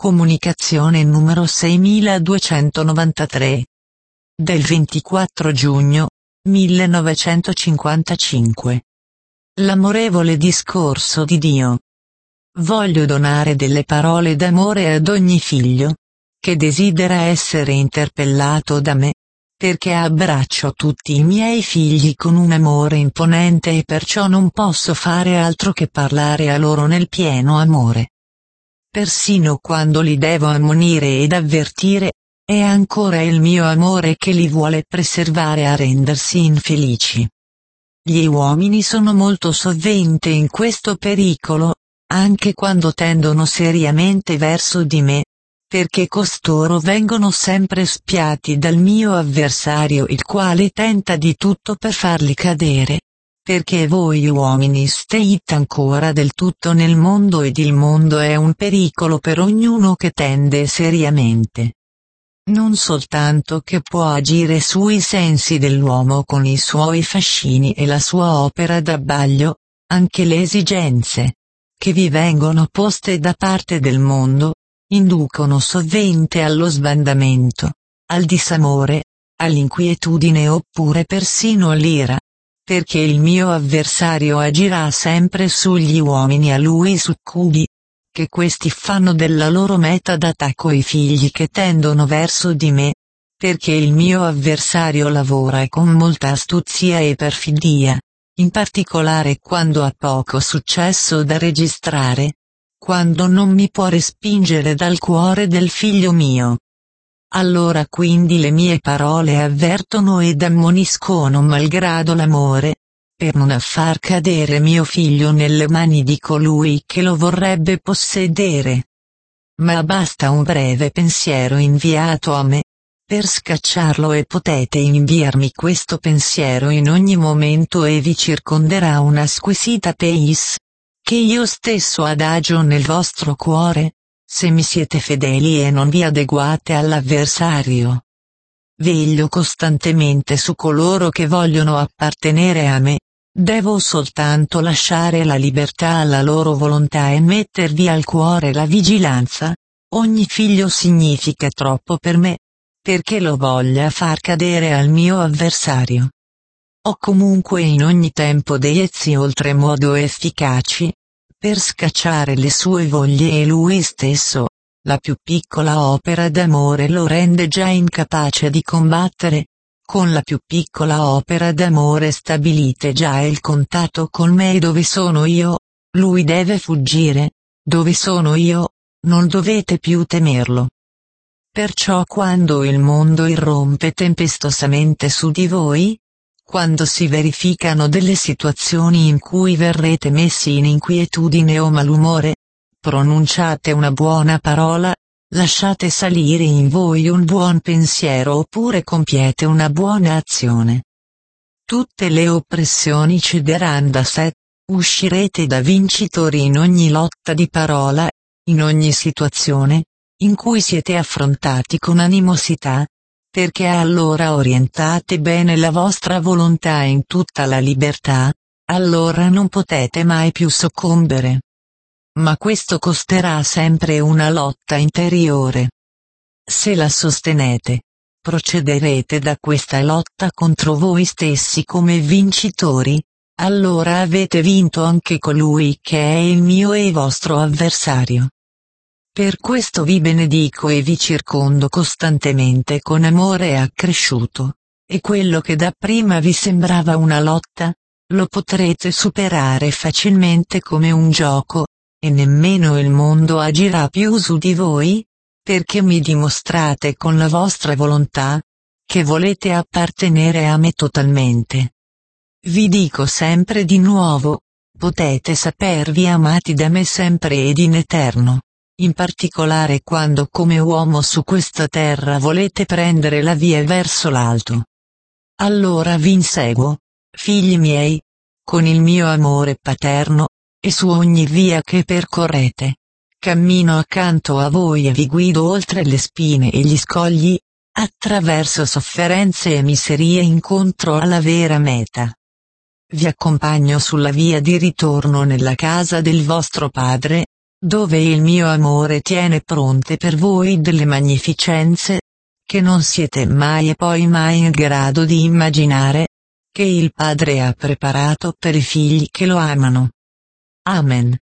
Comunicazione numero 6293. Del 24 giugno 1955. L'amorevole discorso di Dio. Voglio donare delle parole d'amore ad ogni figlio che desidera essere interpellato da me, perché abbraccio tutti i miei figli con un amore imponente e perciò non posso fare altro che parlare a loro nel pieno amore. Persino quando li devo ammonire ed avvertire, è ancora il mio amore che li vuole preservare a rendersi infelici. Gli uomini sono molto sovente in questo pericolo, anche quando tendono seriamente verso di me, perché costoro vengono sempre spiati dal mio avversario, il quale tenta di tutto per farli cadere. Perché voi uomini state ancora del tutto nel mondo ed il mondo è un pericolo per ognuno che tende seriamente. Non soltanto che può agire sui sensi dell'uomo con i suoi fascini e la sua opera d'abbaglio, anche le esigenze che vi vengono poste da parte del mondo, inducono sovente allo sbandamento, al disamore, all'inquietudine oppure persino all'ira. Perché il mio avversario agirà sempre sugli uomini a lui succubi, che questi fanno della loro meta d'attacco i figli che tendono verso di me, perché il mio avversario lavora con molta astuzia e perfidia, in particolare quando ha poco successo da registrare, quando non mi può respingere dal cuore del figlio mio. Allora quindi le mie parole avvertono ed ammoniscono malgrado l'amore, per non far cadere mio figlio nelle mani di colui che lo vorrebbe possedere. Ma basta un breve pensiero inviato a me, per scacciarlo, e potete inviarmi questo pensiero in ogni momento e vi circonderà una squisita pace, che io stesso adagio nel vostro cuore, se mi siete fedeli e non vi adeguate all'avversario. Veglio costantemente su coloro che vogliono appartenere a me, devo soltanto lasciare la libertà alla loro volontà e mettervi al cuore la vigilanza. Ogni figlio significa troppo per me, perché lo voglia far cadere al mio avversario. Ho comunque in ogni tempo dei ezzi oltremodo efficaci, per scacciare le sue voglie, e lui stesso, la più piccola opera d'amore lo rende già incapace di combattere. Con la più piccola opera d'amore stabilite già il contatto con me, e dove sono io, lui deve fuggire. Dove sono io, non dovete più temerlo. Perciò quando il mondo irrompe tempestosamente su di voi, quando si verificano delle situazioni in cui verrete messi in inquietudine o malumore, pronunciate una buona parola, lasciate salire in voi un buon pensiero oppure compiete una buona azione. Tutte le oppressioni cederanno da sé, uscirete da vincitori in ogni lotta di parola, in ogni situazione in cui siete affrontati con animosità, perché allora orientate bene la vostra volontà in tutta la libertà, allora non potete mai più soccombere. Ma questo costerà sempre una lotta interiore. Se la sostenete, procederete da questa lotta contro voi stessi come vincitori, allora avete vinto anche colui che è il mio e vostro avversario. Per questo vi benedico e vi circondo costantemente con amore accresciuto, e quello che dapprima vi sembrava una lotta, lo potrete superare facilmente come un gioco, e nemmeno il mondo agirà più su di voi, perché mi dimostrate con la vostra volontà, che volete appartenere a me totalmente. Vi dico sempre di nuovo, potete sapervi amati da me sempre ed in eterno. In particolare quando come uomo su questa terra volete prendere la via verso l'alto. Allora vi inseguo, figli miei, con il mio amore paterno, e su ogni via che percorrete, cammino accanto a voi e vi guido oltre le spine e gli scogli, attraverso sofferenze e miserie incontro alla vera meta. Vi accompagno sulla via di ritorno nella casa del vostro Padre, dove il mio amore tiene pronte per voi delle magnificenze, che non siete mai e poi mai in grado di immaginare, che il Padre ha preparato per i figli che lo amano. Amen.